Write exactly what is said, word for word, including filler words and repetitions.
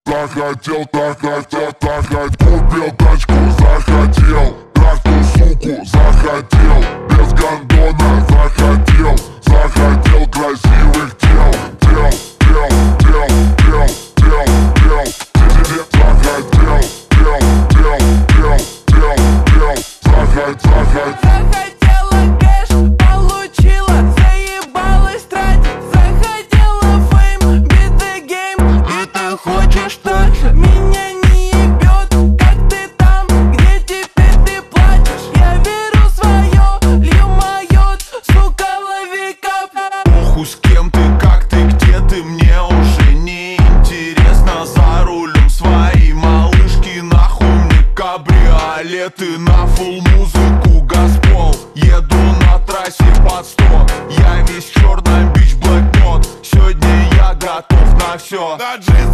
Захотел, захотел, захотел, купил тачку, захотел, трахнул суку, захотел, без гондона, захотел, захотел красивых тел, тел, тел, тел, тел, тел, тел, тел, захотел, тел, тел, тел, тел, тел, захотел, захотел. Захотела кэш, получила, заебалась тратить. Захотела фейм, beat the game, и ты хочешь так же. Меня не ебет, как ты там, где теперь ты плачешь. Я беру свое, лью моё, сука, лови кап. Похуй с кем ты, как ты, где ты, мне уже не интересно. За рулем своей малышки, нахуй мне кабриолеты. На фулл музыку газпол, еду на трассе под сто. Я весь в черном, бич, блэкнот. Сегодня я готов на все.